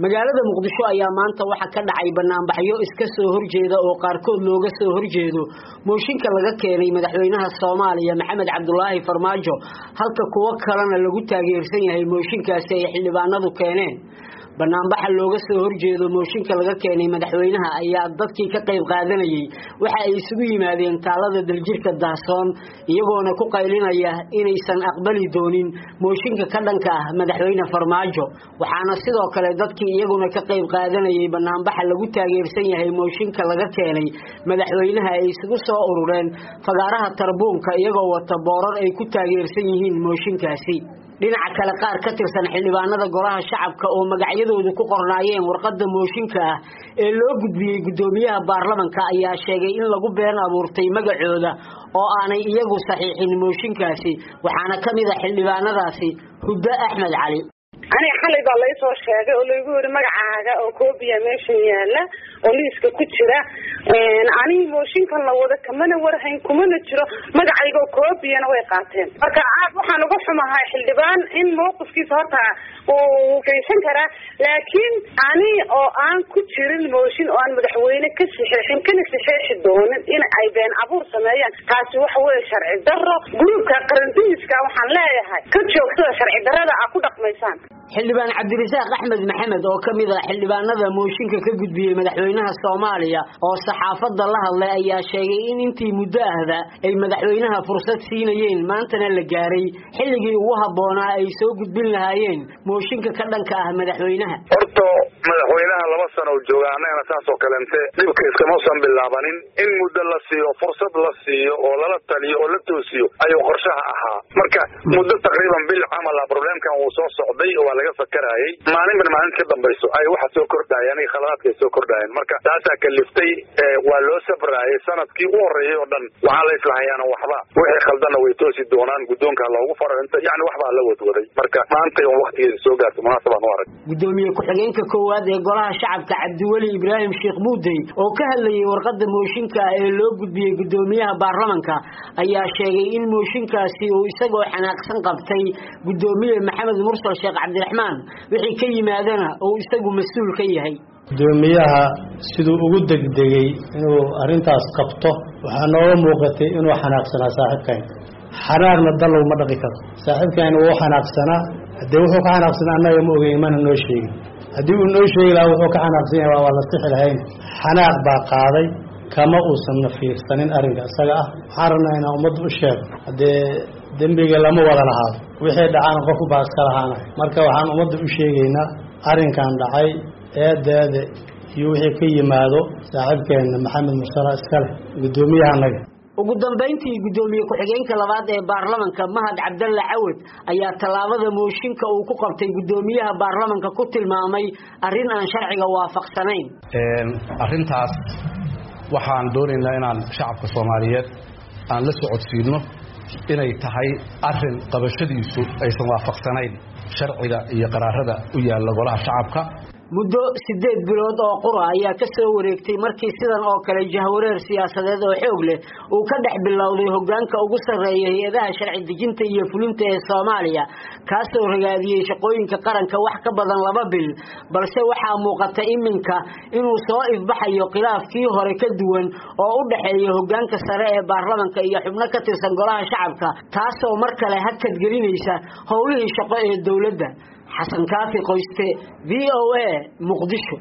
magaalada Muqdisho ayaa maanta waxa ka dhacay banaanbaxyo iska soo horjeeda oo qaarkood looga soo horjeedo mooshinka laga keenay madaxweynaha Soomaaliya Maxamed Cabdullaahi Farmaajo halka kuwa kalena lagu taageersan yahay mooshinkaasi ay xildhibaanadu keeneen banaanbaxa looga soo horjeedo mooshinka laga keenay madaxweynaha ayaa dadkii ka qayb qaadanayay waxa ay isugu yimaadeen taalada daljirka Daasoon iyagoona ku qaylinaya inaysan aqbali doonin mooshinka ka dhanka ah madaxweynaha Farmaajo waxaana sidoo kale dadkii iyaguna ka qayb qaadanayay banaanbaxa lagu taageersan yahay mooshinka laga keenay madaxweynaha ay isugu soo urureen fagaaraha Tarbuunka iyagoo wata boorar ay ku taageersan yihiin mooshinkaasi dhinaca kale qaar ka tirsan xildhibaanada golaha shacabka oo magacyadoodu ku qornaayeen warqadda mooshinka ah ee loo gudbiyay gudoomiyaha baarlamaanka ayaa sheegay in lagu been abuurtay magacooda oo aanay iyagu saxiixin mooshinkaasi waxaana kamid ah xildhibaanadaasi Hudda Axmed Cali أنا حالي بالله يسوى الشيء اللي يقول مقعة أو كوبيا ماشي يلا وليسك كتيرة أنا موشين كان لو ذا كمان ورهين كمان ترى مقعة يقول كوبيا أنا وقعتين فكعب وحنا قف مع هاي حلبان إن موقف كي صارتها وفي شنكرة لكن أنا كتير الموشين وأنا مدحوينه كسر الحين كنا كسر الدون إن أيبان عبور سمايا قاسي وحوي شرع الدرة جروب كقرنتيس كوحن لا هاي كتشوف شرع الدرة ده أكو دقميسان xildhibaan Cabdirasaaq Axmed Maxamed oo kamid ah xildhibaanada mooshinka ka gudbiyay madaxweynaha Soomaaliya oo saxaafadda la hadlay ayaa sheegay in intii muddo ahda ay madaxweynaha fursad siinayeen maantana la gaaray xilligii ugu haboonaa ay soo gudbin lahaayeen mooshinka ka dhanka ah madaxweynaha horto madaxweynaha laba sano joogaanayna taas oo kalente dibka iskama soo bilaabanin in muddo la siiyo fursad la siiyo oo la taliyo oo la toosiyo ayuu qorshaha ahaa marka muddo taqriiban bil amal problemkan uu soo socday oo laga fakarayay maalin ka dambayso ay waxa soo kordhayaan ay khaladaadka soo kordhayaan marka taasa kaliftay waa loo sabraayay sanadkii u horeeyay oo dhan waxa la islaayaan waxba wixii khaldana way toosi doonaan gudoonka loogu farinta yani waxba la wadwaday marka maanta oo waqtigeeda soo gaartay munaasabad u arag gudoomiye ku-xigeenka koowaad ee golaha shacabka Cabdiwali Ibraahim Sheekh Muudey oo ka hadlayay warqadda mooshinka ee loo gudbiyay gudoomiyaha baarlamaanka ayaa sheegay in mooshinkaasi uu isagoo xanaaqsan qabtay gudoomiye Maxamed Mursal Sheekh Cabdiraxmaan wixii ka yimaadana oo isagu mas'uul ka yahay gudoomiyaha sidoo ugu degdegay inuu arintaas qabto waxa nooga muuqatay inuu xanaaqsanaa saaxiibkan xanaaqna dalow ma dhaqi karo saaxiibkan uu xanaaqsanaa hadii wuxuu ka xanaaqsanaa annaga ma ogeyn mana noo sheegin hadii uu noo sheegi lahaa wuxuu ka xanaaqsanaa waa la sixi lahayn xanaaq baa qaaday kama uusan nafiirsanin arinka isaga ah waxaan rabnaa ummadda u sheeg hadee dembiga lama wada lahaado wixii dhacaan qof baa iska lahaana marka waxaan ummadda u sheegaynaa arinkan dhacay eedeeda iyo wixii ka yimaado saaxiibkeena Maxamed Mursal iskale gudoomiyahanaga ugu dambeyntii gudoomiye ku-xigeenka labaad ee baarlamaanka Mahad Cabdulla Cawad ayaa talaabada mooshinka uu ku qabtay gudoomiyaha baarlamaanka ku tilmaamay arin aan sharciga waafaqsanayn arintaas waxaan doonaynaa inaan shacabka Soomaaliyeed aan la socodsiino inay tahay arin qabashadiisu aysan waafaqsanayn sharciga iyo qaraarada u yaala golaha shacabka muddo 8 bilood oo qura ayaa ka soo wareegtay markii sidan oo kale jahwareer siyaasadeed oo xoog leh uu ka dhex bilowday hoggaanka ugu sareeya hay'adaha sharci dejinta iyo fulinta ee Soomaaliya kaasoo ragaadiyay shaqooyinka qaranka wax ka badan 2 bil balse waxa muuqata iminka inuu soo ifbaxayo khilaafkii hore ka duwan oo u dhaxeeya hoggaanka sare ee baarlamaanka iyo xubno ka tirsan golaha shacabka taasoo mar kale hakad gelinaysa howlihii shaqo ee dawladda حسن كافي قويسته VOA مقدشو